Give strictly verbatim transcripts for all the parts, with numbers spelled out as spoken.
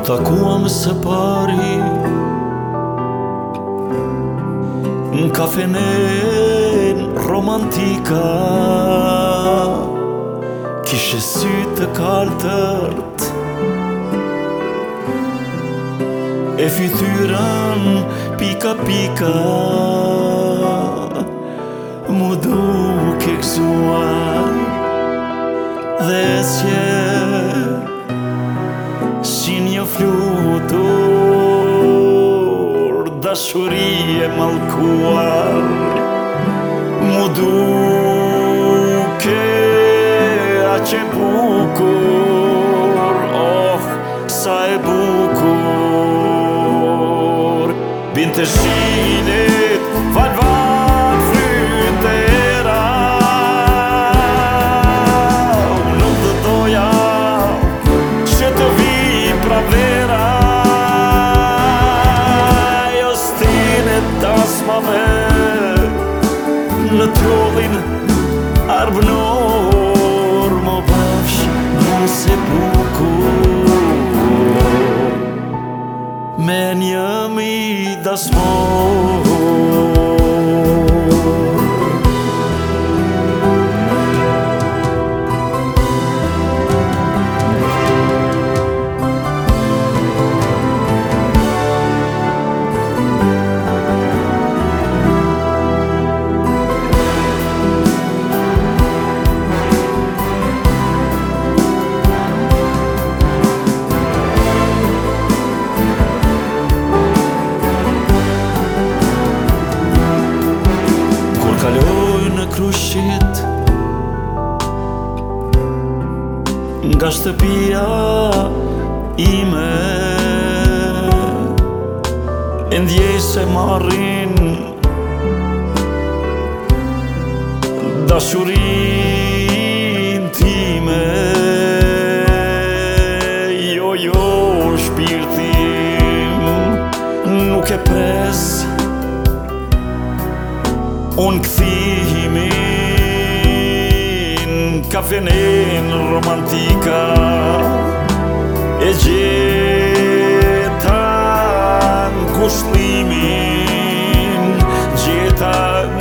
takuam së pari në kafenen romantika. Kishe sy të kaltërt e fytyrën pika pika, mu duke gëzuar dhe s'je si një flutur dashuri e mallkuar, mu duke aq e bukur, oh, sa e bukur. Binte shilit, val val frytera, unë nuk të doja që të vi pravera, jo stine tasmave në trollin arbënor, më bafsh nëse bukur me një mi dasmor. Kaloj në Krushqit nga shtëpia ime, e ndjej se marrin dashurin time. Jo, jo, shpirtim nuk e pres unë këthimin, kafenen romantika, e gjeta ngushtimin, gjeta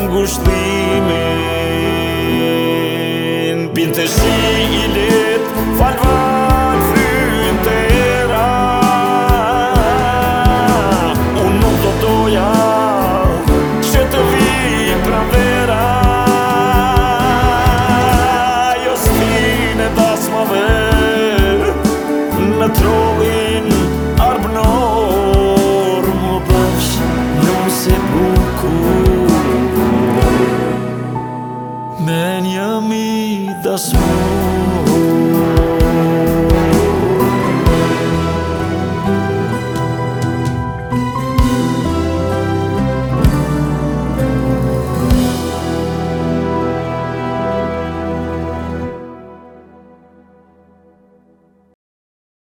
ngushtimin. Binte shilit, val val frytera, unë nuk do doja që të vi pravera, jo stine dasmave në trollin arbënor, më bafsh nëse bukur me një mi dasmor.